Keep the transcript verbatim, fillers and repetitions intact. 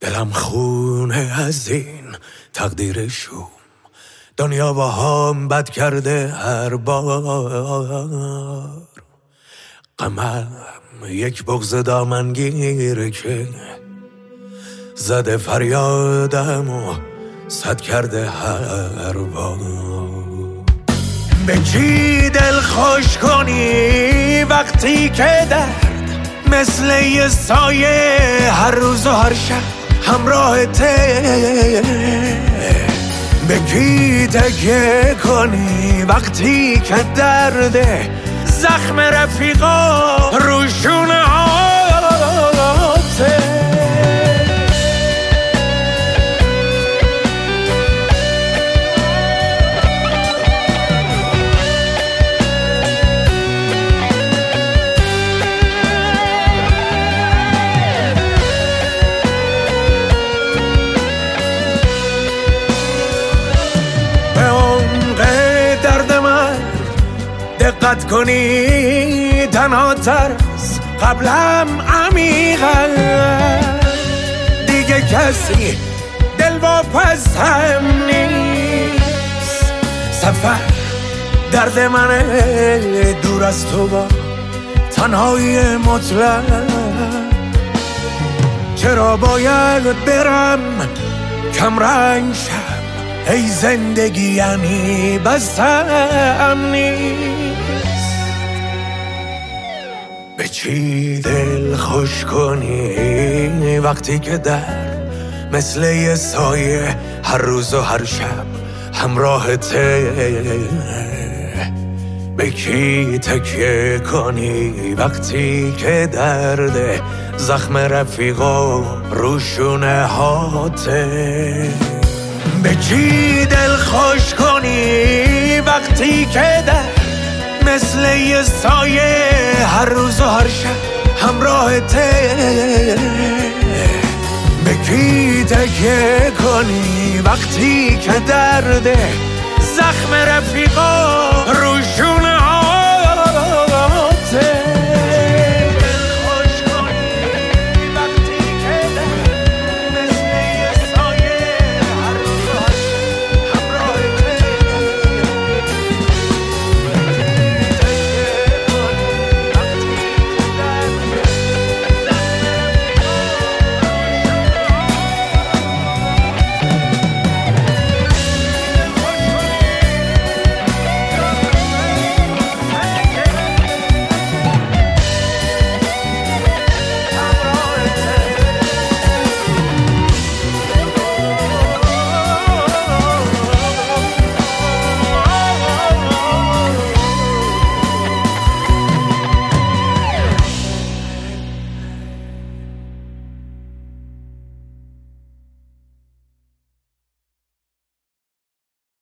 دلم خونه از این تقدیرشون، دنیا با هم بد کرده هر بار. غمم یک بغض دامنگیر که زده فریادم و صد کرده هر بار. به کی دل خوش کنی وقتی که درد مثل یه سایه هر روز و هر شب همراهته؟ به کی تکیه کنی وقتی که درد زخم رفیقا روشونه هاته؟ دقت کنی تنها تر از قبلم عمیقا، دیگه کسی دل واپس هم نیست. سفر درد منه دور از تو با تنهای مطلق. چرا باید برم کم رنگ شم؟ ای زندگی یعنی بس هم نیست. به چی دل خوش کنی وقتی که درد مثل یه سایه هر روز و هر شب همراهته؟ به کی تکیه کنی وقتی که درد زخم رفیقا روشونه هاته؟ به کی دل خوش کنی وقتی که درد مثل یه سایه هر روز و هر شب همراهته؟ به کی تکیه کنی وقتی که درد زخم رفیقا روشونه